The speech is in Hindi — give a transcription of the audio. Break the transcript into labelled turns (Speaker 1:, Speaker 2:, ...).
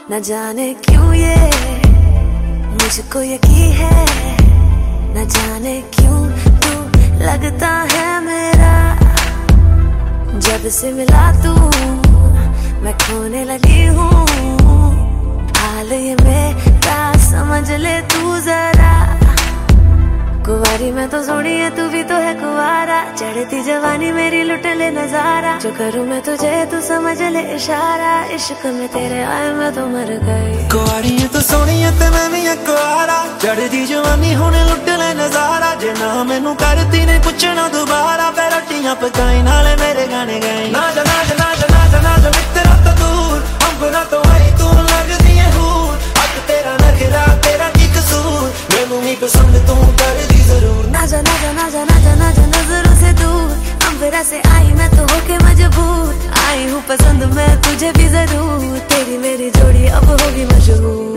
Speaker 1: न जाने क्यों ये मुझको यकीन है, न जाने क्यों तू लगता है मेरा। जब से मिला तू मैं खोने लगी हूँ, हाल ये मेरा समझ ले तू जरा। कुंवारी मैं तो सोनी है, तू भी तो है कुंवारा, चढ़ती जवानी मेरी लुट ले नजारा। जो करूँ मैं तुझे तू समझ ले इशारा, इश्क में तेरे आए मैं तो मर गई।
Speaker 2: कुंवारी है तो सोनी है ते मैं भी है कुंवारा, चढ़ती जवानी होने लुट ले नजारा। जे ना मैनू करती ने पुछना दोबारा, फिर रोटियां पकाई नाले मेरे गाने गाई। ना जा ना जा ना जा ना जा ना जा मित्रा तो दूर, अंबरा तो आई तू लगदी है हूर। अब तेरा नखरा तेरा की कसूर, मैनू नहीं पसंद तू कर दी जरूर।
Speaker 1: ना जा ना जा ना जा ना जा ना जा नजरों से दूर, अंबरा से आई मैं तो होके मजबूर। आई हूँ पसंद मैं तुझे भी जरूर, तेरी मेरी जोड़ी अब होगी मशहूर।